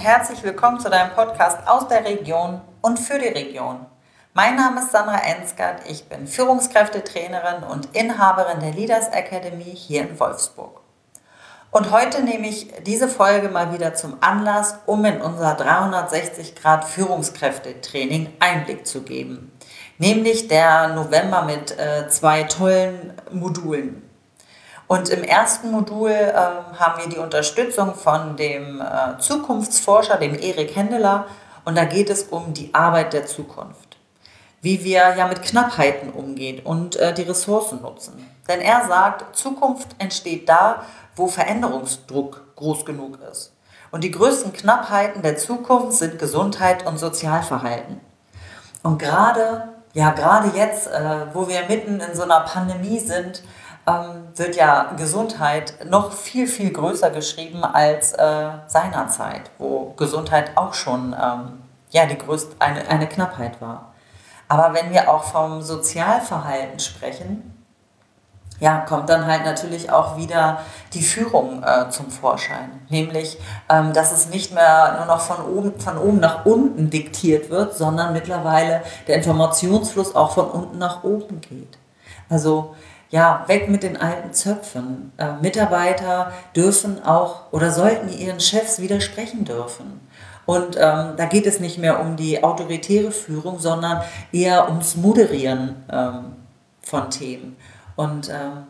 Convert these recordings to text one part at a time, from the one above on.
herzlich willkommen zu deinem Podcast aus der Region und für die Region. Mein Name ist Sandra Ensgard, ich bin Führungskräftetrainerin und Inhaberin der Leaders Academy hier in Wolfsburg. Und heute nehme ich diese Folge mal wieder zum Anlass, um in unser 360 Grad Führungskräftetraining Einblick zu geben. Nämlich der November mit 2 tollen Modulen. Und im ersten Modul haben wir die Unterstützung von dem Zukunftsforscher, dem Erik Hendeler. Und da geht es um die Arbeit der Zukunft. Wie wir ja mit Knappheiten umgehen und die Ressourcen nutzen. Denn er sagt, Zukunft entsteht da, wo Veränderungsdruck groß genug ist. Und die größten Knappheiten der Zukunft sind Gesundheit und Sozialverhalten. Und gerade jetzt, wo wir mitten in so einer Pandemie sind, wird ja Gesundheit noch viel, viel größer geschrieben als seinerzeit, wo Gesundheit auch schon eine Knappheit war. Aber wenn wir auch vom Sozialverhalten sprechen, ja, kommt dann halt natürlich auch wieder die Führung zum Vorschein. Nämlich, dass es nicht mehr nur noch von oben nach unten diktiert wird, sondern mittlerweile der Informationsfluss auch von unten nach oben geht. Also ja, weg mit den alten Zöpfen. Mitarbeiter dürfen auch oder sollten ihren Chefs widersprechen dürfen. Und da geht es nicht mehr um die autoritäre Führung, sondern eher ums Moderieren von Themen. Und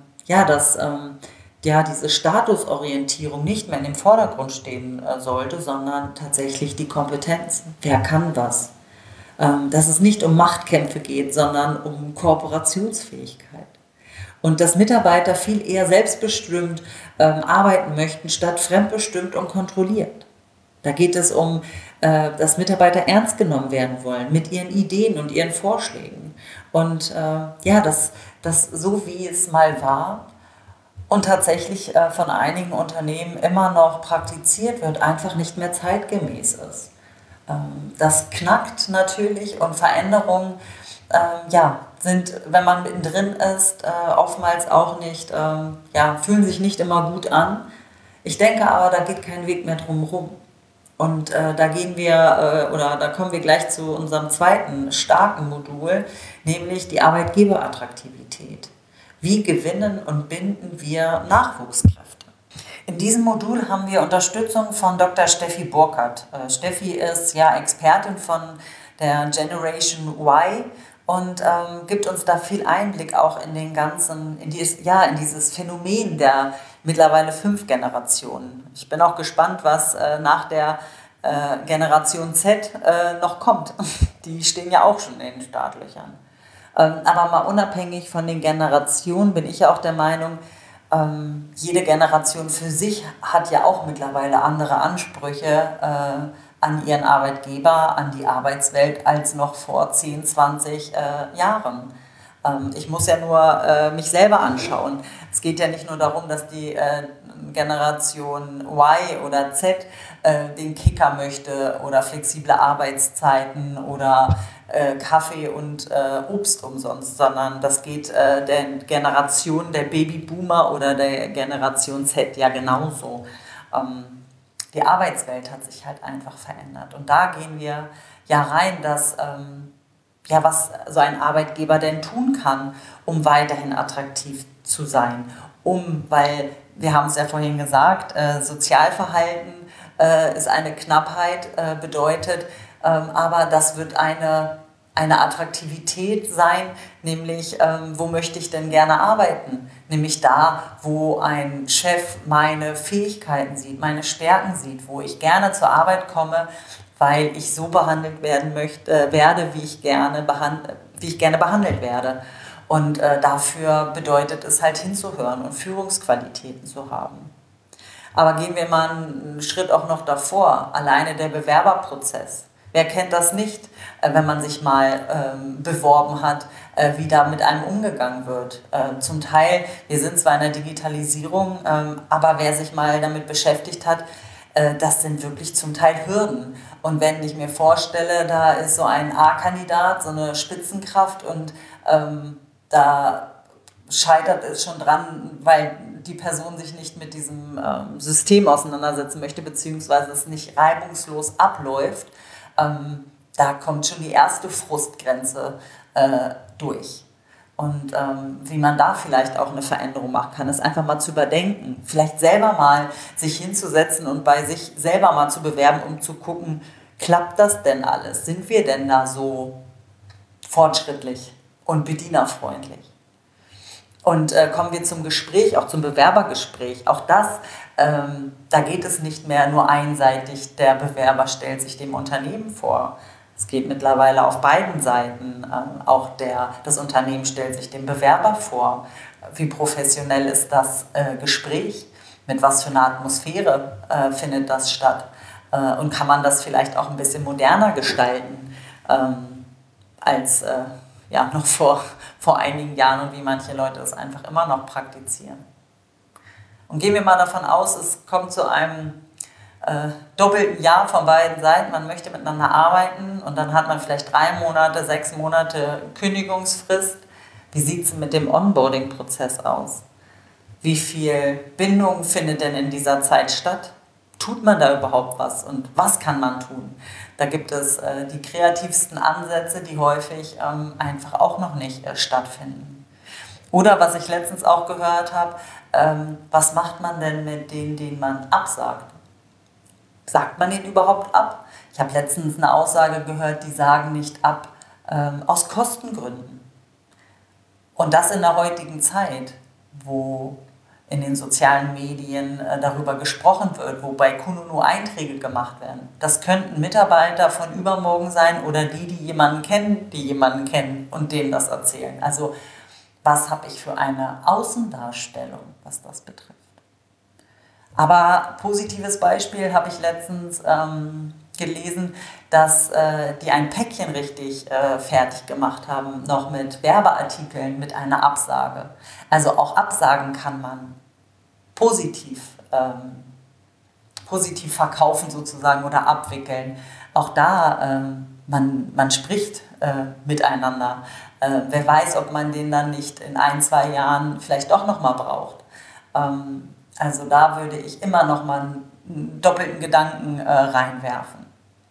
diese Statusorientierung nicht mehr in den Vordergrund stehen sollte, sondern tatsächlich die Kompetenz. Wer kann was? Dass es nicht um Machtkämpfe geht, sondern um Kooperationsfähigkeit. Und dass Mitarbeiter viel eher selbstbestimmt arbeiten möchten, statt fremdbestimmt und kontrolliert. Da geht es um, dass Mitarbeiter ernst genommen werden wollen mit ihren Ideen und ihren Vorschlägen. Und dass so wie es mal war und tatsächlich von einigen Unternehmen immer noch praktiziert wird, einfach nicht mehr zeitgemäß ist. Das knackt natürlich und Veränderungen sind, wenn man mittendrin ist, oftmals auch nicht, fühlen sich nicht immer gut an. Ich denke aber, da geht kein Weg mehr drum herum. Und da kommen wir gleich zu unserem zweiten starken Modul, nämlich die Arbeitgeberattraktivität. Wie gewinnen und binden wir Nachwuchskräfte? In diesem Modul haben wir Unterstützung von Dr. Steffi Burkhardt. Steffi ist ja Expertin von der Generation Y und gibt uns da viel Einblick auch in dieses Phänomen der mittlerweile 5 Generationen. Ich bin auch gespannt, was nach der Generation Z noch kommt. Die stehen ja auch schon in den Startlöchern. Aber mal unabhängig von den Generationen bin ich ja auch der Meinung, jede Generation für sich hat ja auch mittlerweile andere Ansprüche an ihren Arbeitgeber, an die Arbeitswelt als noch vor 10, 20 Jahren. Ich muss ja nur mich selber anschauen. Es geht ja nicht nur darum, dass die Generation Y oder Z den Kicker möchte oder flexible Arbeitszeiten oder Kaffee und Obst umsonst, sondern das geht der Generation der Babyboomer oder der Generation Z ja genauso. Die Arbeitswelt hat sich halt einfach verändert. Und da gehen wir ja rein, dass was so ein Arbeitgeber denn tun kann, um weiterhin attraktiv zu sein. Weil, wir haben es ja vorhin gesagt, Sozialverhalten ist eine Knappheit, bedeutet, aber das wird eine Attraktivität sein, nämlich wo möchte ich denn gerne arbeiten? Nämlich da, wo ein Chef meine Fähigkeiten sieht, meine Stärken sieht, wo ich gerne zur Arbeit komme, weil ich so behandelt werde, wie ich gerne behandelt werde. Und dafür bedeutet es halt hinzuhören und Führungsqualitäten zu haben. Aber gehen wir mal einen Schritt auch noch davor, alleine der Bewerberprozess. Wer kennt das nicht, wenn man sich mal beworben hat, wie da mit einem umgegangen wird? Zum Teil, wir sind zwar in der Digitalisierung, aber wer sich mal damit beschäftigt hat, das sind wirklich zum Teil Hürden. Und wenn ich mir vorstelle, da ist so ein A-Kandidat, so eine Spitzenkraft und da scheitert es schon dran, weil die Person sich nicht mit diesem System auseinandersetzen möchte, beziehungsweise es nicht reibungslos abläuft, da kommt schon die erste Frustgrenze durch. Und wie man da vielleicht auch eine Veränderung machen kann, ist einfach mal zu überdenken. Vielleicht selber mal sich hinzusetzen und bei sich selber mal zu bewerben, um zu gucken, klappt das denn alles? Sind wir denn da so fortschrittlich und bedienerfreundlich? Und kommen wir zum Gespräch, auch zum Bewerbergespräch. Auch das, da geht es nicht mehr nur einseitig, der Bewerber stellt sich dem Unternehmen vor. Es geht mittlerweile auf beiden Seiten. Auch das Unternehmen stellt sich dem Bewerber vor. Wie professionell ist das Gespräch? Mit was für einer Atmosphäre findet das statt? Und kann man das vielleicht auch ein bisschen moderner gestalten als noch vor einigen Jahren und wie manche Leute es einfach immer noch praktizieren. Und gehen wir mal davon aus, es kommt zu einem doppelten Ja von beiden Seiten, man möchte miteinander arbeiten und dann hat man vielleicht 3 Monate, 6 Monate Kündigungsfrist. Wie sieht es mit dem Onboarding-Prozess aus? Wie viel Bindung findet denn in dieser Zeit statt? Tut man da überhaupt was und was kann man tun? Da gibt es die kreativsten Ansätze, die häufig einfach auch noch nicht stattfinden. Oder was ich letztens auch gehört habe, was macht man denn mit denen man absagt? Sagt man den überhaupt ab? Ich habe letztens eine Aussage gehört, die sagen nicht ab aus Kostengründen. Und das in der heutigen Zeit, wo in den sozialen Medien darüber gesprochen wird, wo bei Kununu Einträge gemacht werden. Das könnten Mitarbeiter von übermorgen sein oder die jemanden kennen und denen das erzählen. Also was habe ich für eine Außendarstellung, was das betrifft? Aber positives Beispiel habe ich letztens gelesen, dass die ein Päckchen richtig fertig gemacht haben, noch mit Werbeartikeln, mit einer Absage. Also auch Absagen kann man positiv verkaufen sozusagen oder abwickeln. Auch da, man spricht miteinander. Wer weiß, ob man den dann nicht in 1, 2 Jahren vielleicht doch nochmal braucht. Also da würde ich immer nochmal einen doppelten Gedanken reinwerfen.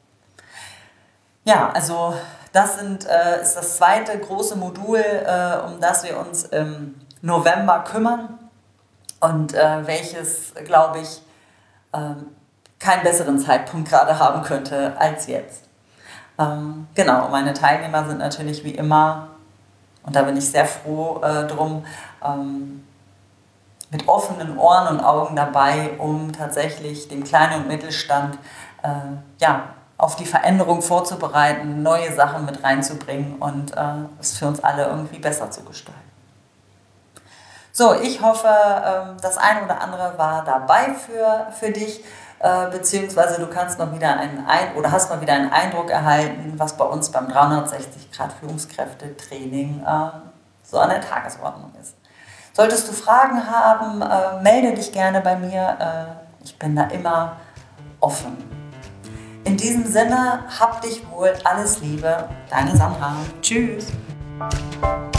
Ja, also das ist das zweite große Modul, um das wir uns im November kümmern und welches, glaube ich, keinen besseren Zeitpunkt gerade haben könnte als jetzt. Genau, meine Teilnehmer sind natürlich wie immer, und da bin ich sehr froh drum, mit offenen Ohren und Augen dabei, um tatsächlich den Kleinen- und Mittelstand auf die Veränderung vorzubereiten, neue Sachen mit reinzubringen und es für uns alle irgendwie besser zu gestalten. So, ich hoffe, das eine oder andere war dabei für dich, beziehungsweise du kannst mal wieder hast mal wieder einen Eindruck erhalten, was bei uns beim 360-Grad-Führungskräfte-Training so an der Tagesordnung ist. Solltest du Fragen haben, melde dich gerne bei mir. Ich bin da immer offen. In diesem Sinne, hab dich wohl, alles Liebe, deine Sandra. Tschüss.